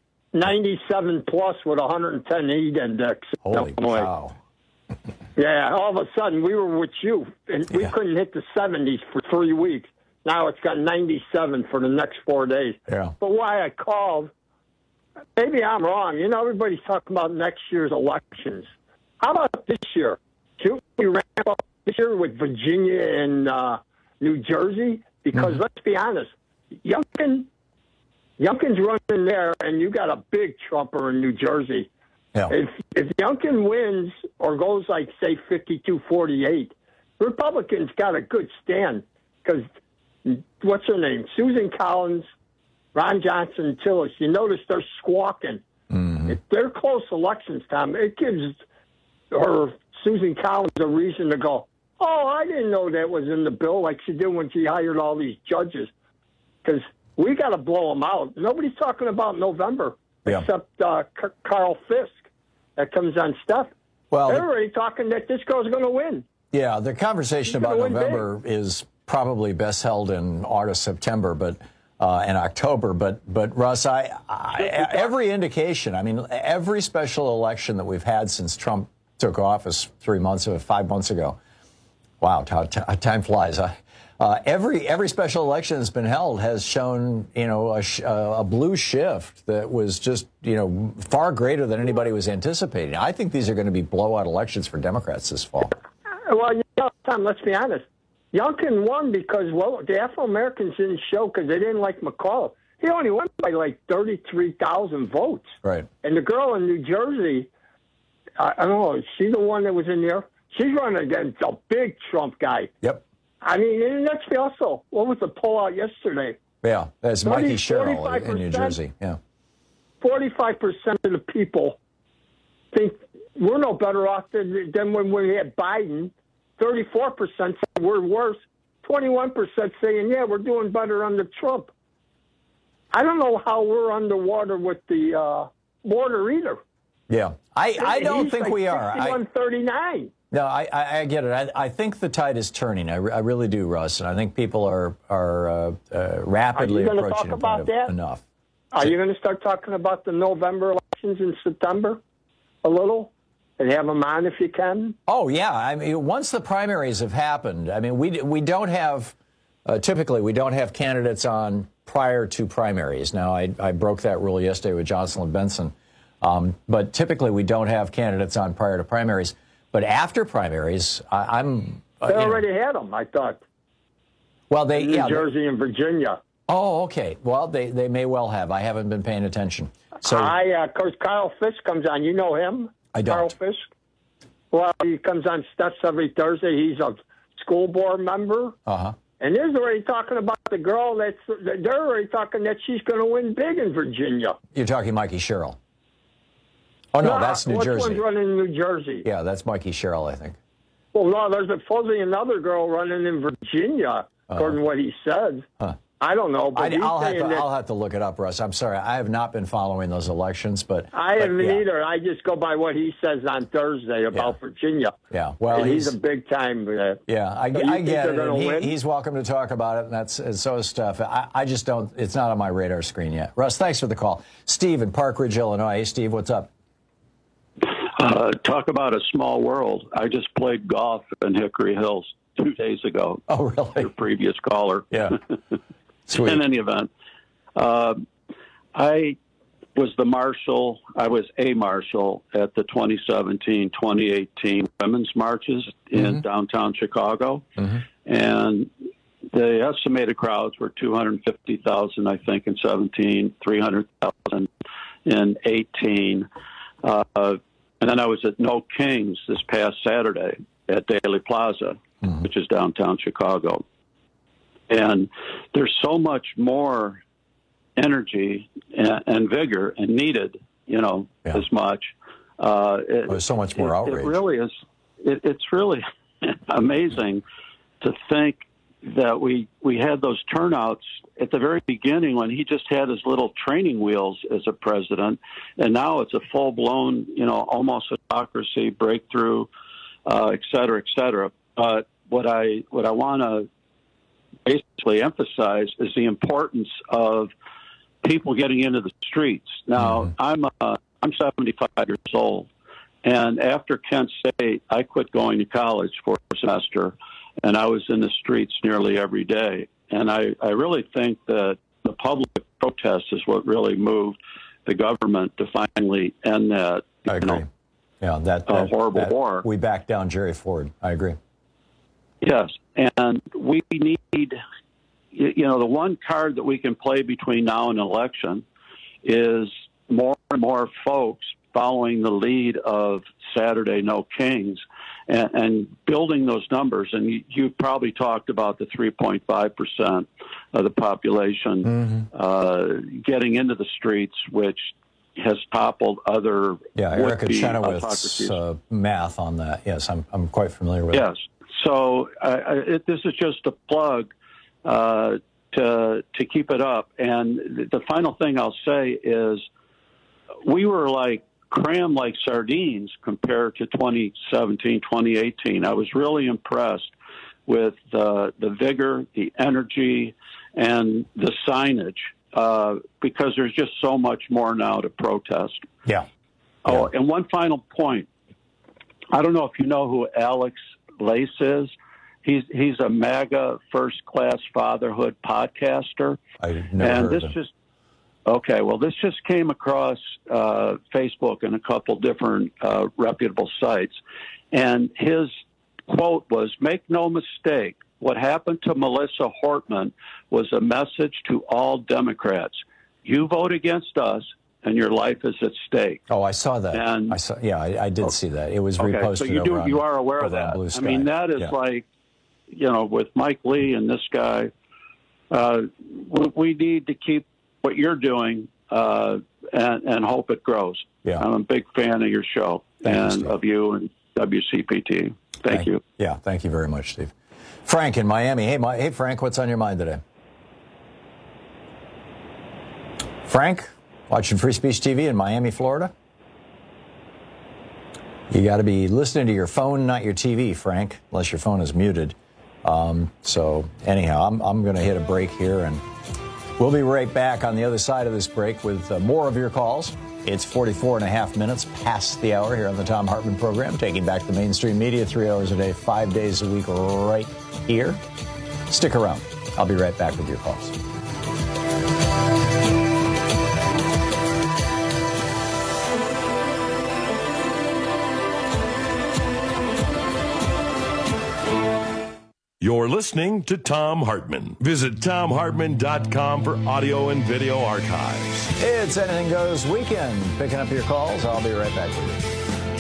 97 plus with 110 heat index. Holy cow. Yeah, all of a sudden we were with you, and we couldn't hit the 70s for 3 weeks. Now it's got 97 for the next 4 days. Yeah. But why I called, maybe I'm wrong. Everybody's talking about next year's elections. How about this year? Should we ramp up this year with Virginia and New Jersey? Because let's be honest, Youngkin's running there, and you got a big Trumper in New Jersey. Yeah. If Youngkin wins or goes like, say, 52-48, Republicans got a good stand because, what's her name? Susan Collins, Ron Johnson, Tillis. You notice they're squawking. Mm-hmm. If they're close elections, Tom, it gives her, Susan Collins, a reason to go, oh, I didn't know that was in the bill, like she did when she hired all these judges. Because we got to blow them out. Nobody's talking about November except Carl Fisk that comes on stuff. Well, they're already talking that this girl's going to win. Yeah, the conversation about November is probably best held in August, September, and October. But Russ, every indication, every special election that we've had since Trump took office 5 months ago. Wow, time flies. Every special election that's been held has shown, a blue shift that was just, far greater than anybody was anticipating. I think these are going to be blowout elections for Democrats this fall. Well, Tom, let's be honest. Youngkin won because, the Afro-Americans didn't show because they didn't like McCall. He only won by like 33,000 votes. Right. And the girl in New Jersey, I don't know, is she the one that was in there? She's running against a big Trump guy. Yep. And let's be also, what was the poll out yesterday? Yeah, that's Mikey Sherrill in New Jersey. Yeah, 45% of the people think we're no better off than when we had Biden. 34% say we're worse. 21% saying, yeah, we're doing better under Trump. I don't know how we're underwater with the border either. Yeah, I don't think we are. 61-39. No, I get it. I think the tide is turning. I really do, Russ. And I think people are rapidly approaching enough. Are you going to start talking about the November elections in September a little? And have them on if you can? Oh, yeah. I mean, once the primaries have happened, I mean, we don't have, typically, we don't have candidates on prior to primaries. Now, I broke that rule yesterday with Jocelyn Benson. But typically, we don't have candidates on prior to primaries. But after primaries, I'm... They already had them, I thought. Well, New Jersey and Virginia. Oh, okay. Well, they may well have. I haven't been paying attention. So, of course, Carl Fisk comes on. You know him? I don't. Carl Fisk? Well, he comes on Stutz every Thursday. He's a school board member. Uh-huh. And they're already talking about the girl they're already talking that she's going to win big in Virginia. You're talking Mikey Sherrill. Oh, no, that's New Jersey. Which one's running in New Jersey? Yeah, that's Mikey Sherrill, I think. Well, no, there's supposedly another girl running in Virginia, according to what he said. Huh. I don't know, but I'll have to look it up, Russ. I'm sorry. I have not been following those elections, but... I haven't either. I just go by what he says on Thursday about Virginia. Yeah, well, and he's a big-time... I get it. He's welcome to talk about it, and so is Steph. I just don't... It's not on my radar screen yet. Russ, thanks for the call. Steve in Park Ridge, Illinois. Hey, Steve, what's up? Talk about a small world. I just played golf in Hickory Hills 2 days ago. Oh, really? Your previous caller. Yeah. Sweet. In any event, I was the marshal. I was a marshal at the 2017-2018 women's marches in downtown Chicago. And the estimated crowds were 250,000, I think, in 17, 300,000 in 18. And then I was at No Kings this past Saturday at Daly Plaza, which is downtown Chicago. And there's so much more energy and vigor and needed, as much. There's so much more outrage. It really is. It's really amazing to think that we had those turnouts at the very beginning when he just had his little training wheels as a president, and now it's a full-blown, almost autocracy, breakthrough, et cetera, et cetera. But what I want to basically emphasize is the importance of people getting into the streets. Now, I'm 75 years old, and after Kent State, I quit going to college for a semester, and I was in the streets nearly every day. And I really think that the public protest is what really moved the government to finally end that. I agree. That horrible war. We backed down Jerry Ford. I agree. Yes, and we need, the one card that we can play between now and election is more and more folks following the lead of Saturday No Kings and building those numbers. And you probably talked about the 3.5% of the population getting into the streets, which has toppled other Erica Chenoweth's math on that. Yes, I'm quite familiar with it. Yes. So this is just a plug to keep it up. And the final thing I'll say is we were crammed like sardines compared to 2017, 2018. I was really impressed with the vigor, the energy, and the signage because there's just so much more now to protest. Yeah. Oh, and one final point. I don't know if you know who Alex Lace is. He's a MAGA first-class fatherhood podcaster. I never heard of him. Okay, well, this just came across Facebook and a couple different reputable sites. And his quote was, "Make no mistake, what happened to Melissa Hortman was a message to all Democrats. You vote against us, and your life is at stake." Oh, I saw that. And I did see that. It was reposted. So you are aware of that. Blue Sky. I mean, that is with Mike Lee and this guy, we need to keep what you're doing and hope it grows. Yeah. I'm a big fan of your show of you and WCPT. Thank you. Yeah, thank you very much, Steve. Frank in Miami. Hey, Frank, what's on your mind today? Frank, watching Free Speech TV in Miami, Florida? You got to be listening to your phone, not your TV, Frank, unless your phone is muted. So anyhow, I'm going to hit a break here, and we'll be right back on the other side of this break with more of your calls. It's 44 and a half minutes past the hour here on the Thom Hartmann program, taking back the mainstream media 3 hours a day, 5 days a week, right here. Stick around. I'll be right back with your calls. You're listening to Thom Hartmann. Visit ThomHartmann.com for audio and video archives. It's Anything Goes Weekend. Picking up your calls. I'll be right back with you.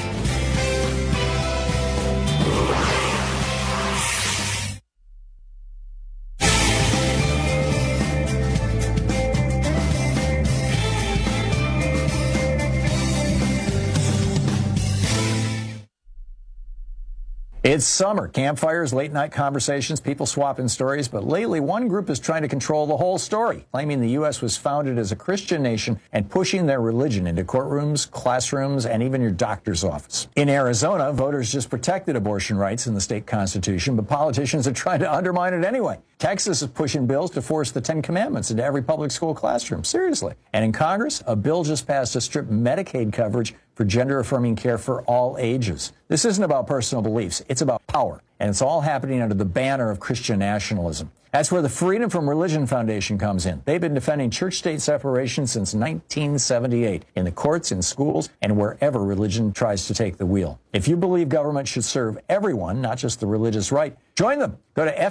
It's summer. Campfires, late-night conversations, people swapping stories. But lately, one group is trying to control the whole story, claiming the U.S. was founded as a Christian nation and pushing their religion into courtrooms, classrooms, and even your doctor's office. In Arizona, voters just protected abortion rights in the state constitution, but politicians are trying to undermine it anyway. Texas is pushing bills to force the Ten Commandments into every public school classroom. Seriously. And in Congress, a bill just passed to strip Medicaid coverage for gender-affirming care for all ages. This isn't about personal beliefs. It's about power. And it's all happening under the banner of Christian nationalism. That's where the Freedom from Religion Foundation comes in. They've been defending church-state separation since 1978 in the courts, in schools, and wherever religion tries to take the wheel. If you believe government should serve everyone, not just the religious right, join them. Go to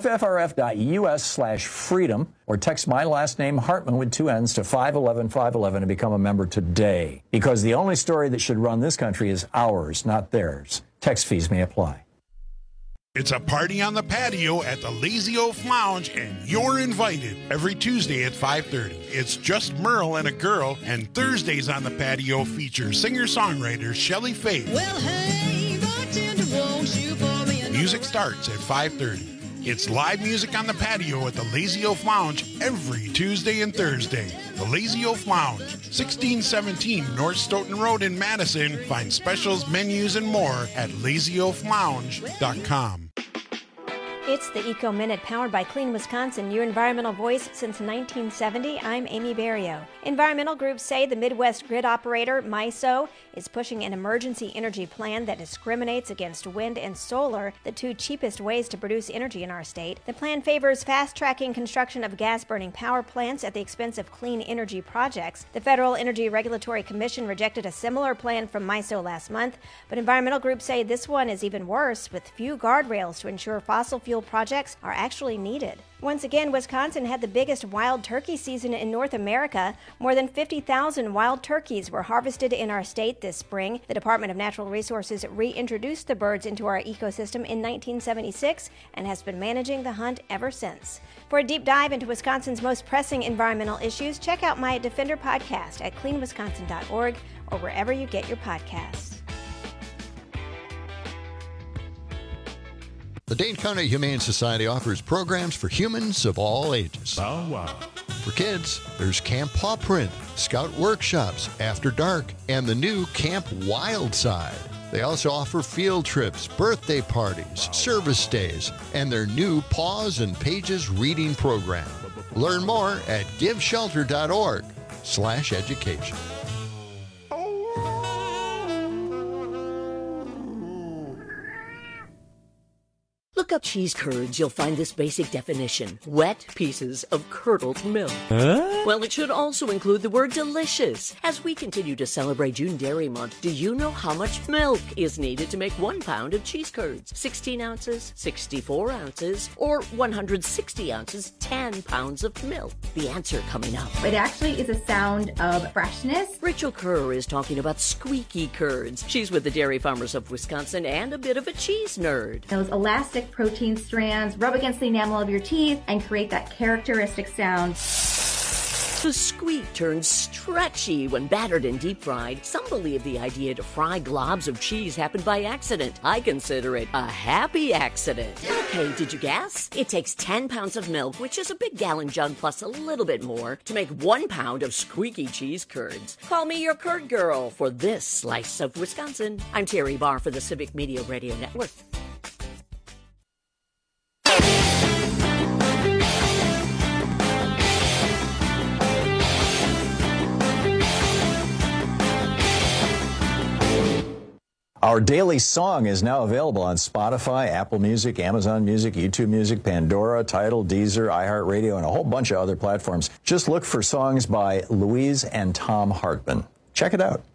ffrf.us/freedom or text my last name, Hartmann, with 2 N's to 511-511 to become a member today. Because the only story that should run this country is ours, not theirs. Text fees may apply. It's a party on the patio at the Lazy Oaf Lounge, and you're invited every Tuesday at 5:30. It's just Merle and a girl, and Thursdays on the patio feature singer-songwriter Shelley Faith. Well, hey, bartender, won't you pour me a Music starts at 5:30. It's live music on the patio at the Lazy Oaf Lounge every Tuesday and Thursday. The Lazy Oaf Lounge, 1617 North Stoughton Road in Madison. Find specials, menus, and more at lazyoaflounge.com. It's the Eco Minute powered by Clean Wisconsin, your environmental voice since 1970. I'm Amy Barrio. Environmental groups say the Midwest grid operator, MISO, is pushing an emergency energy plan that discriminates against wind and solar, the two cheapest ways to produce energy in our state. The plan favors fast-tracking construction of gas-burning power plants at the expense of clean energy projects. The Federal Energy Regulatory Commission rejected a similar plan from MISO last month, but environmental groups say this one is even worse, with few guardrails to ensure fossil fuel projects are actually needed. Once again, Wisconsin had the biggest wild turkey season in North America. More than 50,000 wild turkeys were harvested in our state this spring. The Department of Natural Resources reintroduced the birds into our ecosystem in 1976 and has been managing the hunt ever since. For a deep dive into Wisconsin's most pressing environmental issues, check out my Defender podcast at cleanwisconsin.org or wherever you get your podcasts. The Dane County Humane Society offers programs for humans of all ages. Oh, wow. For kids, there's Camp Paw Print, Scout Workshops, After Dark, and the new Camp Wildside. They also offer field trips, birthday parties, service days, and their new Paws and Pages reading program. Learn more at giveshelter.org/education. Look up cheese curds, you'll find this basic definition. Wet pieces of curdled milk. Huh? Well, it should also include the word delicious. As we continue to celebrate June Dairy Month, do you know how much milk is needed to make 1 pound of cheese curds? 16 ounces, 64 ounces, or 160 ounces, 10 pounds of milk? The answer coming up. It actually is a sound of freshness. Rachel Kerr is talking about squeaky curds. She's with the Dairy Farmers of Wisconsin and a bit of a cheese nerd. Those elastic protein strands, rub against the enamel of your teeth, and create that characteristic sound. The squeak turns stretchy when battered and deep fried. Some believe the idea to fry globs of cheese happened by accident. I consider it a happy accident. Okay, did you guess? It takes 10 pounds of milk, which is a big gallon jug plus a little bit more, to make 1 pound of squeaky cheese curds. Call me your curd girl for this slice of Wisconsin. I'm Terry Barr for the Civic Media Radio Network. Our daily song is now available on Spotify, Apple Music, Amazon Music, YouTube Music, Pandora, Tidal, Deezer, iHeartRadio, and a whole bunch of other platforms. Just look for songs by Louise and Tom Hartman. Check it out.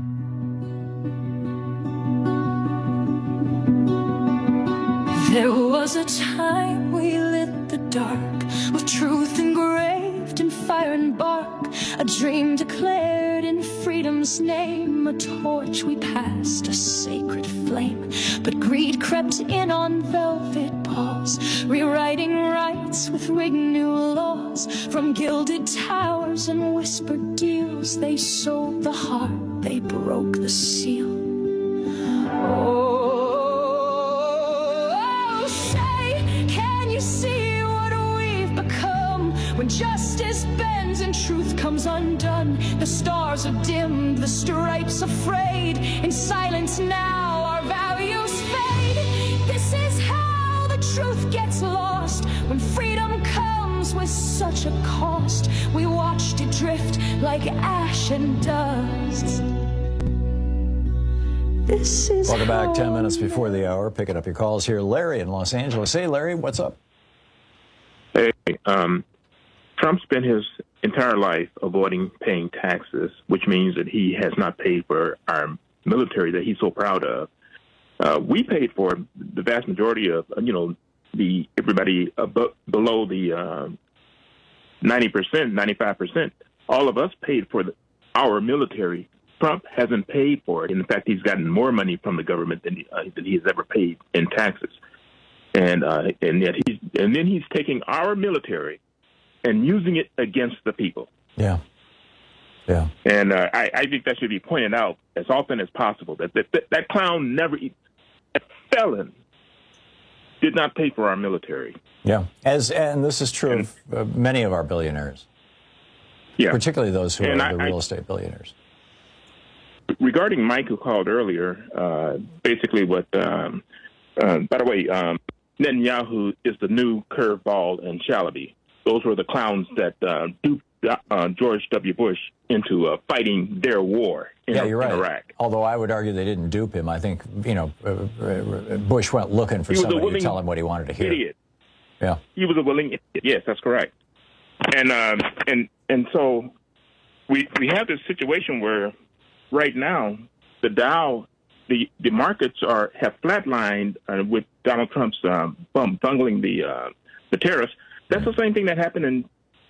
There was a time we lit the dark with truth engraved in fire and bark, a dream declared in freedom's name, a torch we passed, a sacred flame. But greed crept in on velvet paws, rewriting rights with rigged new laws. From gilded towers and whispered deals, they sold the heart, they broke the seal. See what we've become when justice bends and truth comes undone. The stars are dimmed, the stripes are frayed. In silence now our values fade. This is how the truth gets lost when freedom comes with such a cost. We watched it drift like ash and dust. This is Welcome back. 10 minutes before the hour. Picking up your calls here. Larry in Los Angeles. Hey, Larry, what's up? Hey, Trump spent his entire life avoiding paying taxes, which means that he has not paid for our military that he's so proud of. We paid for the vast majority of, everybody below the 90%, 95%. All of us paid for our military. Trump hasn't paid for it. In fact, he's gotten more money from the government than he has ever paid in taxes. And then he's taking our military and using it against the people. Yeah. Yeah. And I think that should be pointed out as often as possible, that clown a felon did not pay for our military. Yeah. And this is true of many of our billionaires. Yeah. Particularly those who are the real estate billionaires. Regarding Mike, who called earlier, basically what, by the way, Netanyahu is the new curveball and Shalaby. Those were the clowns that duped George W. Bush into fighting their war in Iraq. Although I would argue they didn't dupe him. I think, Bush went looking for somebody to tell him what he wanted to hear. Idiot. Yeah. He was a willing idiot. Yes, that's correct. And so we have this situation where right now the Dow, the markets have flatlined with Donald Trump's bungling the tariffs. That's the same thing that happened in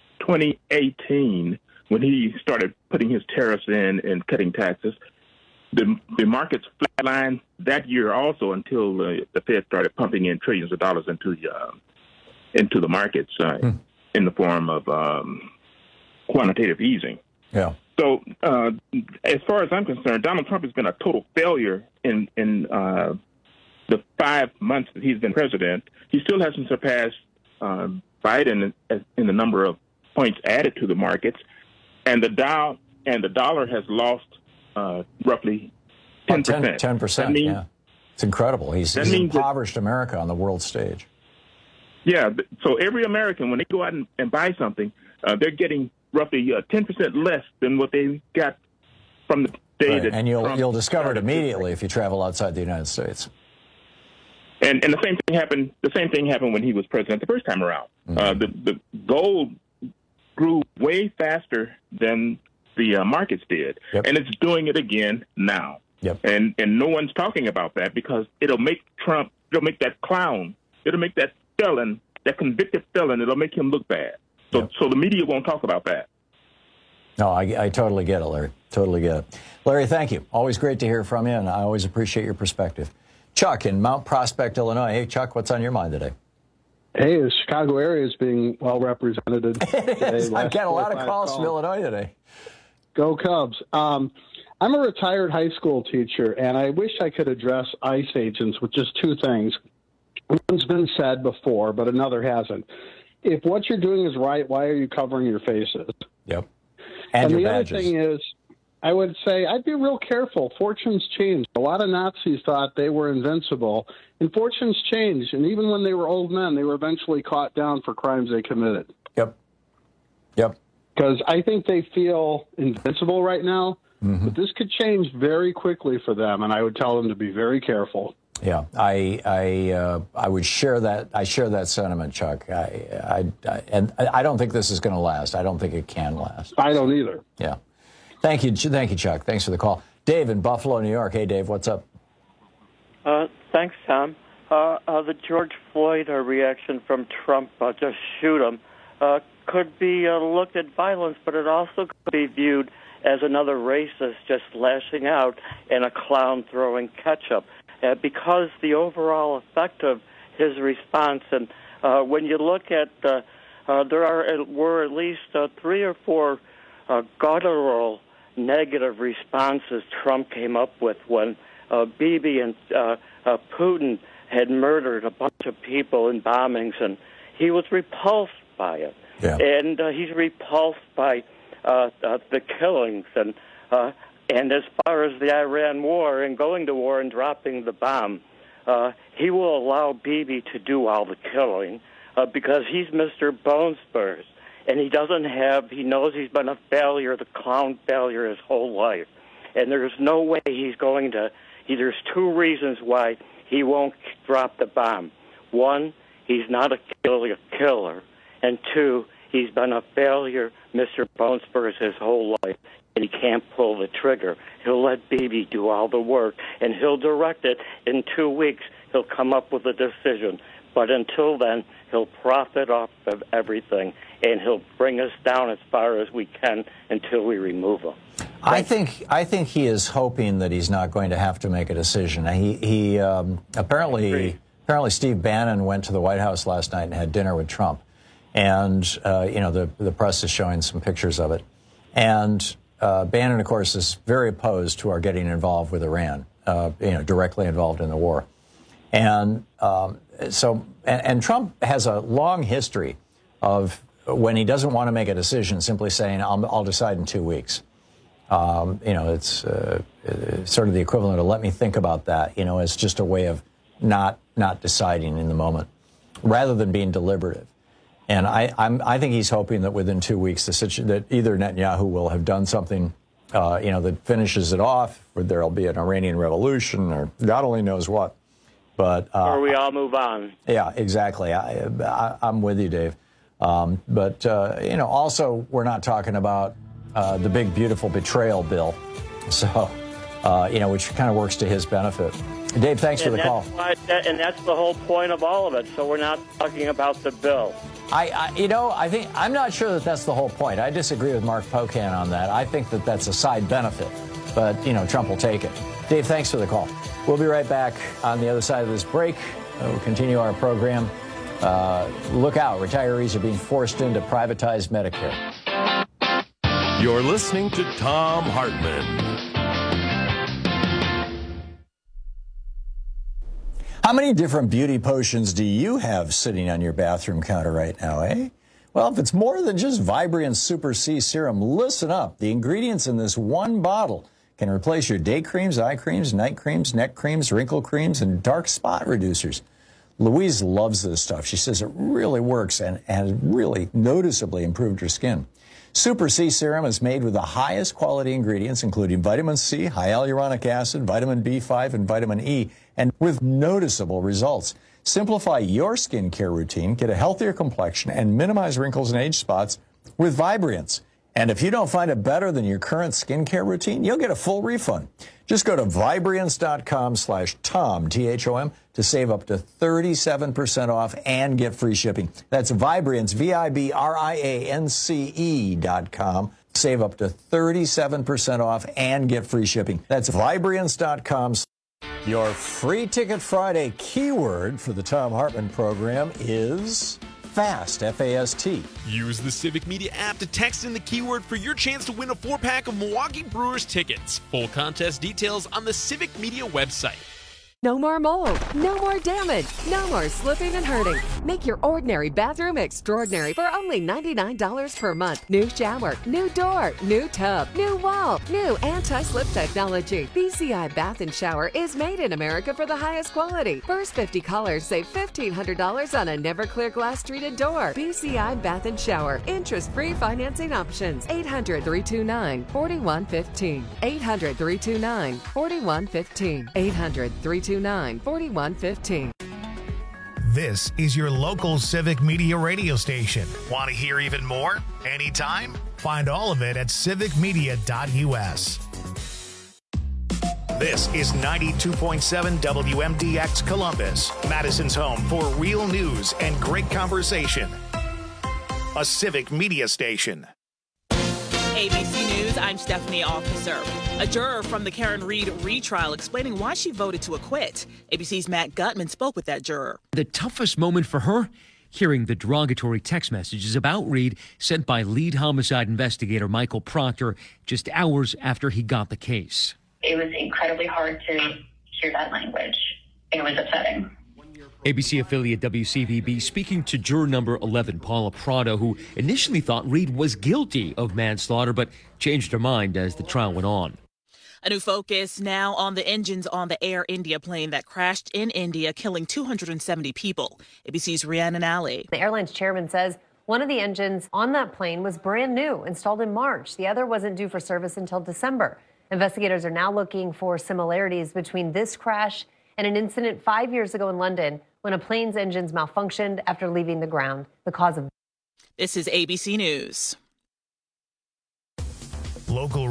2018 when he started putting his tariffs in and cutting taxes. The markets flatlined that year also until the Fed started pumping in trillions of dollars into the markets in the form of quantitative easing. Yeah. So, as far as I'm concerned, Donald Trump has been a total failure in the 5 months that he's been president. He still hasn't surpassed Biden in the number of points added to the markets, and the Dow and the dollar has lost roughly 10%. 10%. Yeah, it's incredible. He's impoverished America on the world stage. Yeah. So every American, when they go out and buy something, they're getting roughly 10% less than what they got from the day that. And you'll discover it immediately if you travel outside the United States. And the same thing happened. The same thing happened when he was president the first time around. The gold grew way faster than the markets did, and it's doing it again now. And no one's talking about that because it'll make Trump. It'll make that clown. It'll make that felon, that convicted felon. It'll make him look bad. So the media won't talk about that. No, I totally get it, Larry. Totally get it. Larry, thank you. Always great to hear from you, and I always appreciate your perspective. Chuck in Mount Prospect, Illinois. Hey, Chuck, what's on your mind today? Hey, the Chicago area is being well represented today. I've got a lot of calls from Illinois today. Go Cubs. I'm a retired high school teacher, and I wish I could address ICE agents with just two things. One's been said before, but another hasn't. If what you're doing is right, why are you covering your faces? Yep. And your the badges. other thing is, I would say I'd be real careful. Fortunes change. A lot of Nazis thought they were invincible, and fortunes change. And even when they were old men, they were eventually caught down for crimes they committed. Yep. Because I think they feel invincible right now, but this could change very quickly for them, and I would tell them to be very careful. Yeah, I would share that. I share that sentiment, Chuck. And I don't think this is going to last. I don't think it can last. I don't either. Yeah. Thank you, Chuck. Thanks for the call. Dave in Buffalo, New York. Hey, Dave, what's up? Thanks, Tom. The George Floyd reaction from Trump, just shoot him, could be looked at violence, but it also could be viewed as another racist just lashing out and a clown throwing ketchup. Because the overall effect of his response, and when you look at, there were at least 3 or 4 guttural negative responses Trump came up with when Bibi and Putin had murdered a bunch of people in bombings, and he was repulsed by it. Yeah. And he's repulsed by the killings, and as far as the Iran war and going to war and dropping the bomb, he will allow Bibi to do all the killing because he's Mr. Bone Spurs. And he knows he's been a failure, the clown failure his whole life. And there's no way he's going to, there's 2 reasons why he won't drop the bomb. 1, he's not a killer. And 2, he's been a failure, Mr. Bone Spurs, his whole life. And he can't pull the trigger. He'll let Bibi do all the work, and he'll direct it. In 2 weeks, he'll come up with a decision. But until then, he'll profit off of everything, and he'll bring us down as far as we can until we remove him. I think he is hoping that he's not going to have to make a decision. He apparently Steve Bannon went to the White House last night and had dinner with Trump, and the press is showing some pictures of it. And Bannon, of course, is very opposed to our getting involved with Iran, directly involved in the war. And and Trump has a long history of when he doesn't want to make a decision, simply saying, I'll decide in 2 weeks. It's sort of the equivalent of let me think about that. It's just a way of not deciding in the moment, rather than being deliberative. And I think he's hoping that within 2 weeks, that either Netanyahu will have done something, that finishes it off, or there'll be an Iranian revolution, or God only knows what. But or we all move on. Yeah, exactly. I'm with you, Dave. But also we're not talking about the big, beautiful betrayal bill, so which kind of works to his benefit. Dave, thanks for the call. And that's the whole point of all of it. So we're not talking about the bill. I'm not sure that that's the whole point. I disagree with Mark Pocan on that. I think that that's a side benefit, but Trump will take it. Dave, thanks for the call. We'll be right back on the other side of this break. We'll continue our program. Look out, retirees are being forced into privatized Medicare. You're listening to Thom Hartmann. How many different beauty potions do you have sitting on your bathroom counter right now, eh? Well, if it's more than just Vibrant Super C Serum, listen up. The ingredients in this one bottle can replace your day creams, eye creams, night creams, neck creams, wrinkle creams, and dark spot reducers. Louise loves this stuff. She says it really works and has really noticeably improved her skin. Super C Serum is made with the highest quality ingredients, including vitamin C, high hyaluronic acid, vitamin B5, and vitamin E, and with noticeable results. Simplify your skincare routine, get a healthier complexion, and minimize wrinkles and age spots with Vibrance. And if you don't find it better than your current skincare routine, you'll get a full refund. Just go to Vibrance.com/Tom, T-H-O-M, to save up to 37% off and get free shipping. That's Vibrance, Vibrance.com. Save up to 37% off and get free shipping. That's Vibrance.com. Your Free Ticket Friday keyword for the Thom Hartmann program is FAST, F-A-S-T. Use the Civic Media app to text in the keyword for your chance to win a 4-pack of Milwaukee Brewers tickets. Full contest details on the Civic Media website. No more mold, no more damage, no more slipping and hurting. Make your ordinary bathroom extraordinary for only $99 per month. New shower, new door, new tub, new wall, new anti-slip technology. BCI Bath and Shower is made in America for the highest quality. First 50 callers save $1,500 on a Never-Clear glass treated door. BCI Bath and Shower. Interest-free financing options. 800-329-4115. 800-329-4115. 800-329-4115. This is your local Civic Media radio station. Want to hear even more? Anytime? Find all of it at civicmedia.us. This is 92.7 WMDX Columbus, Madison's home for real news and great conversation. A Civic Media station. ABC News, I'm Stephanie Officer. A juror from the Karen Reed retrial explaining why she voted to acquit. ABC's Matt Gutman spoke with that juror. The toughest moment for her? Hearing the derogatory text messages about Reed sent by lead homicide investigator Michael Proctor just hours after he got the case. It was incredibly hard to hear that language. It was upsetting. ABC affiliate WCVB speaking to juror number 11, Paula Prado, who initially thought Reed was guilty of manslaughter, but changed her mind as the trial went on. A new focus now on the engines on the Air India plane that crashed in India, killing 270 people. ABC's Rhiannon Alley. The airline's chairman says one of the engines on that plane was brand new, installed in March. The other wasn't due for service until December. Investigators are now looking for similarities between this crash and an incident 5 years ago in London when a plane's engines malfunctioned after leaving the ground. The cause of This is ABC News. Local